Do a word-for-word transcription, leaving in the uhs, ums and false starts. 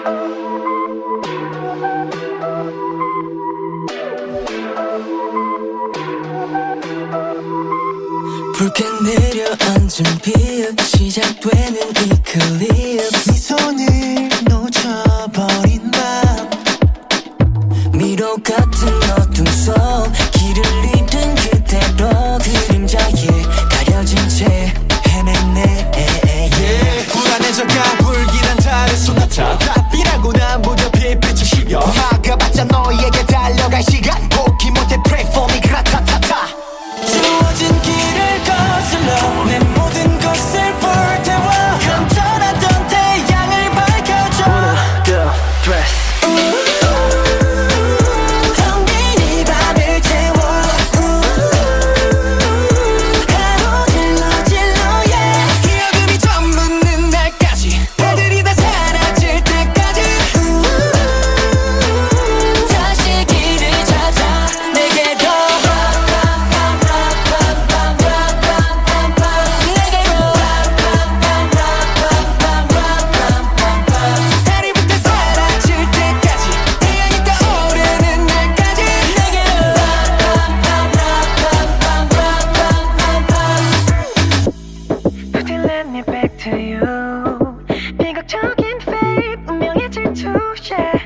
붉게 내려앉은 빛 시작되는 이 클립 네 손을 놓쳐버린 밤 미로 같은 어둠 속 길을 잃은 그대로 그림자에 가려진 채 헤매네 yeah. 불안해져가 불길한 달의 소나타 답이라고 난 무렵에 빛을 실려 막아봤자 너에게 달려갈 시간 포기 못해 pray for me 그라타타타 주어진 길을 거슬러 내 모든 것을 불태워 간절하던 태양을 밝혀줘 Wanna go dress 비극적인 fate 운명의 질투 yeah.